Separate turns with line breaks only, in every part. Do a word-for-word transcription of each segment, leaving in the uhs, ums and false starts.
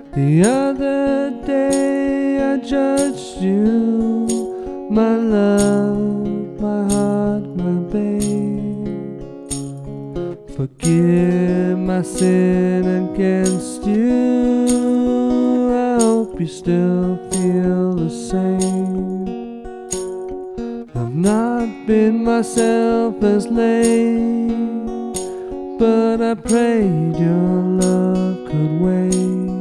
The other day I judged you, my love, my heart, my babe. Forgive my sin against you. I hope you still feel the same. I've not been myself as late, but I prayed your love could wait.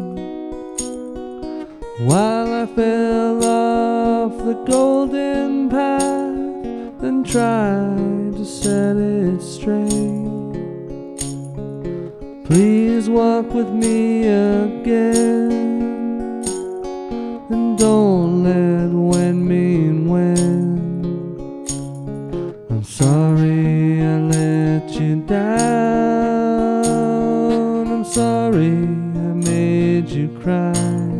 While I fell off the golden path and tried to set it straight, please walk with me again, and don't let when mean when. I'm sorry I let you down, I'm sorry I made you cry,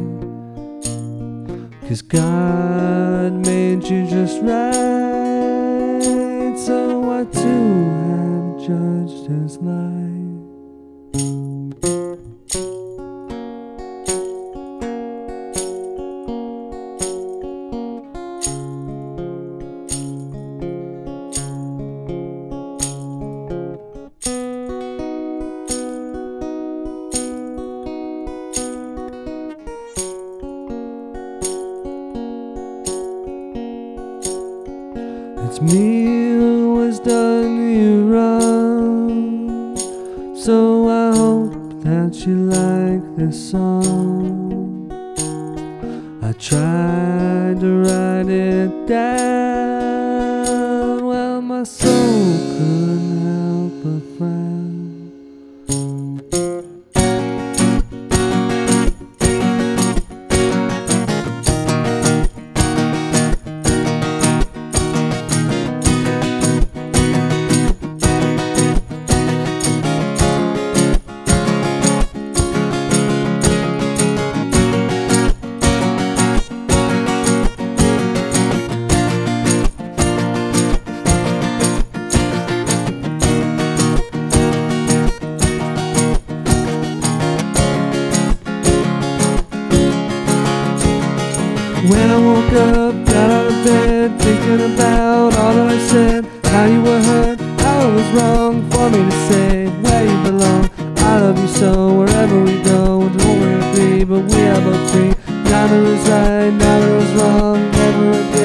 'cause God made you just right, so I too have judged his life. It's me who has done you wrong, so I hope that you like this song. I tried to write it down, well, my soul couldn't help but frown. When I woke up, got out of bed, thinking about all that I said, how you were hurt, how it was wrong for me to say where you belong. I love you so, wherever we go, don't we agree, but we are both free. Neither is right, neither is wrong, never agree.